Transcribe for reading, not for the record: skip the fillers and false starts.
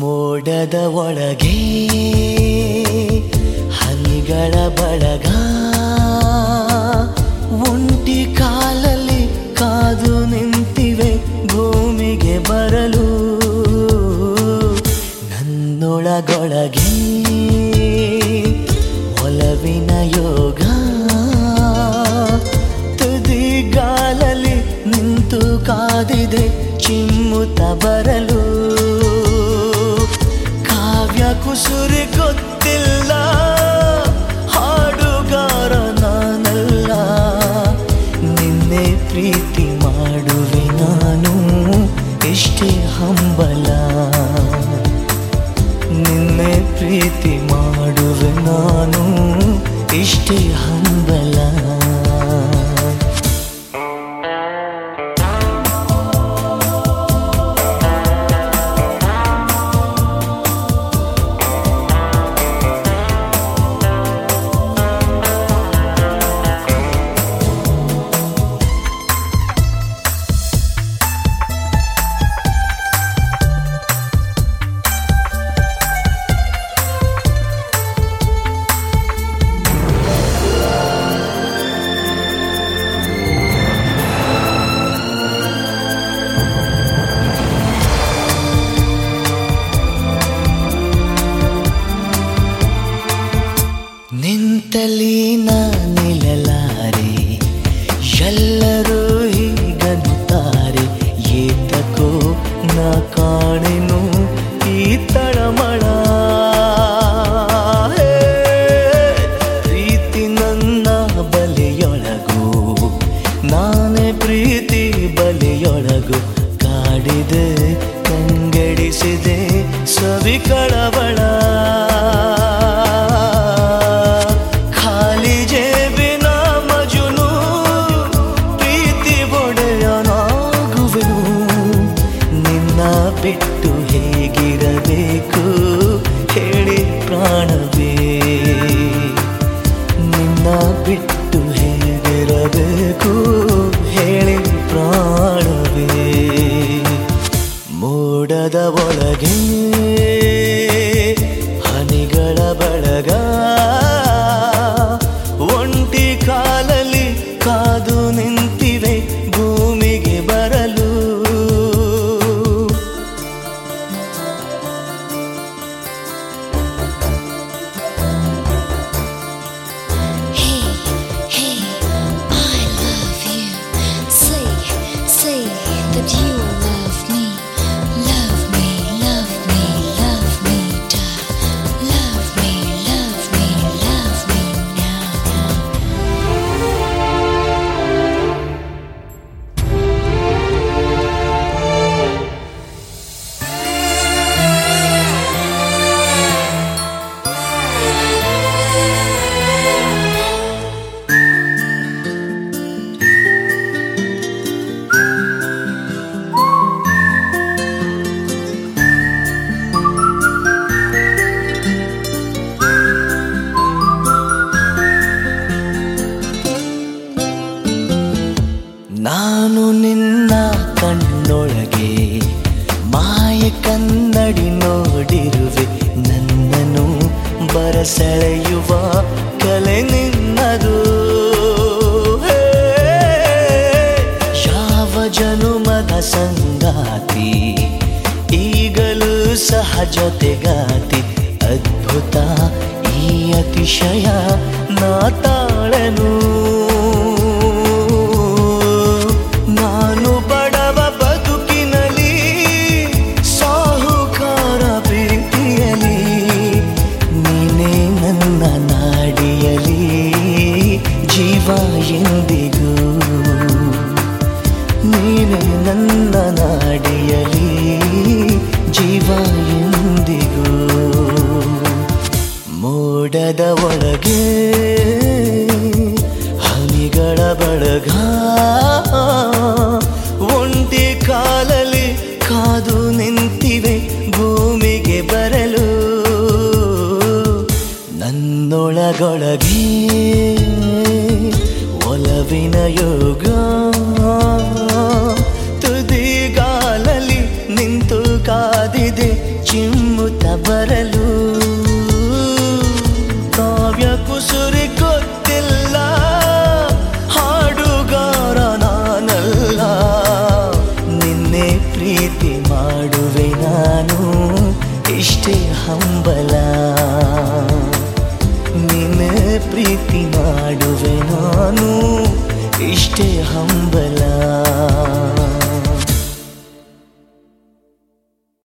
ಮೋಡದ ಒಳಗೆ ಹನಿಗಳ ಬಳಗ ಒಂಟಿ ಕಾಲಲ್ಲಿ ಕಾದು ನಿಂತಿವೆ ಭೂಮಿಗೆ ಬರಲು ನನ್ನೊಳಗೊಳಗೆ ಒಲವಿನ ಯೋಗ ತುದಿಗಾಲಲ್ಲಿ ನಿಂತು ಕಾದಿದೆ ಚಿಮ್ಮುತ್ತ ಬರಲು ಕಾವ್ಯ ಕುಸುರಿ ಗೊತ್ತಿಲ್ಲ ಹಾಡುಗಾರ ನಾನಲ್ಲ ನಿನ್ನೆ ಪ್ರೀತಿ ಮಾಡುವೆ ನಾನು ಎಷ್ಟೇ ಹಂಬಲ ನಿನ್ನೆ ಪ್ರೀತಿ ಮಾಡುವೆ ನಾನು ಇಷ್ಟೇ ಹಂಬಲ ನಿಂತಲಿ ನಾ ನಿಲ್ಲಲಾರೆ ಎಲ್ಲರೂ ಹೀಗಂತಾರೆ ಏತಕೋ ನಾ ಕಾಣೆನು ಈ ತಳಮಳ ಪ್ರೀತಿ ನನ್ನ ಬಲೆಯೊಳಗು ನಾನೇ ಪ್ರೀತಿ ಬಲೆಯೊಳಗು ಕಾಡಿದೆ ಕಂಗೆಡಿಸಿದೆ ಸವಿ ಕಳವಳ ಬಿಟ್ಟು ಹೇಗಿರಬೇಕು ಹೇಳಿ ಪ್ರಾಣವೇ ನಿನ್ನ ಬಿಟ್ಟು ಹೇಗಿರಬೇಕು ಹೇಳಿ ಪ್ರಾಣವೇ ಮೋಡದ ಒಳಗೆ ಹನಿಗಳ ಬಳಗ ಒಂಟಿ ಕಾಲಲ್ಲಿ ಕಾದು ನಿಂತಿವೆ ಭೂಮಿಗೆ ಬರಲು ನಾನು ನಿನ್ನ ಕಣ್ಣೊಳಗೆ ಮಾಯ ಕನ್ನಡಿ ನೋಡಿರುವೆ ನನ್ನನ್ನು ಬರಸೆಳೆಯುವ ಕಲೆ ನಿನ್ನದು ಯಾವ ಜನುಮದ ಸಂಗಾತಿ ಈಗಲೂ ಸಹ ಜೊತೆಗಾತಿ ಅದ್ಭುತ ಈ ಅತಿಶಯ ನಾ ತಾಳನು ನಾನು ಬಡವ ಬದುಕಿನಲ್ಲಿ ಸಾಹುಕಾರ ಪ್ರೀತಿಯಲಿ ನೀನೇ ನನ್ನ ನಾಡಿಯಲಿ ಜೀವ ಎಂದಿಗೂ ನೀನೇ ನನ್ನ ನಾಡಿಯಲಿ ಜೀವ ಎಂದಿಗೂ ಮೋಡದ ಒಳಗೆ ಹನಿಗಳ ಬಳಗ ಒಂಟಿ ಕಾಲಲ್ಲಿ ಕಾದು ನಿಂತಿವೆ ಭೂಮಿಗೆ ಬರಲು ನನ್ನೊಳಗೊಳಗೆ ಒಲವಿನ ಯೋಗ ತುದಿಗಾಲಲ್ಲಿ ನಿಂತು ಕಾದಿದೆ ಚಿಮ್ಮು ಹಂಬಲ